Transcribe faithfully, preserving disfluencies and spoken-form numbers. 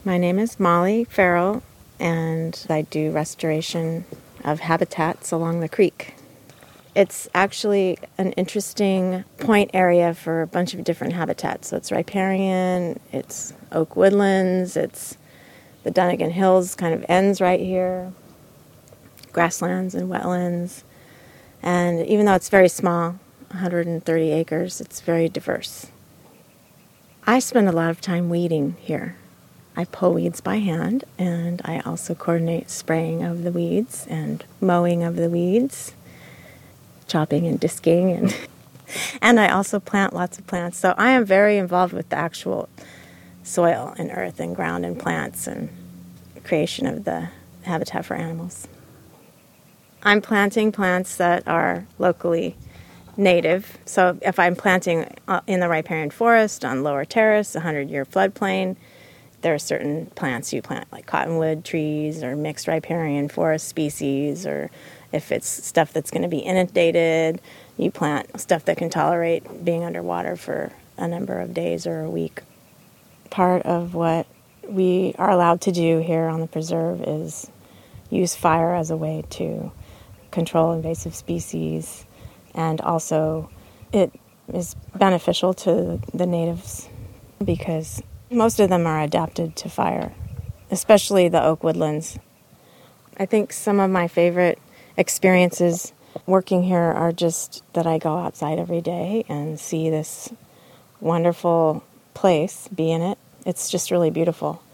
My name is Molly Farrell, and I do restoration of habitats along the creek. It's actually an interesting point area for a bunch of different habitats. So it's riparian, it's oak woodlands, it's the Dunnigan Hills kind of ends right here, grasslands and wetlands. And even though it's very small, one hundred thirty acres, it's very diverse. I spend a lot of time weeding here. I pull weeds by hand, and I also coordinate spraying of the weeds and mowing of the weeds, chopping and disking, and and I also plant lots of plants. So I am very involved with the actual soil and earth and ground and plants and creation of the habitat for animals. I'm planting plants that are locally native. So if I'm planting in the riparian forest on Lower Terrace, a hundred-year floodplain, there are certain plants you plant, like cottonwood trees or mixed riparian forest species, or if it's stuff that's going to be inundated, you plant stuff that can tolerate being underwater for a number of days or a week. Part of what we are allowed to do here on the preserve is use fire as a way to control invasive species, and also it is beneficial to the natives because most of them are adapted to fire, especially the oak woodlands. I think some of my favorite experiences working here are just that I go outside every day and see this wonderful place, be in it. It's just really beautiful.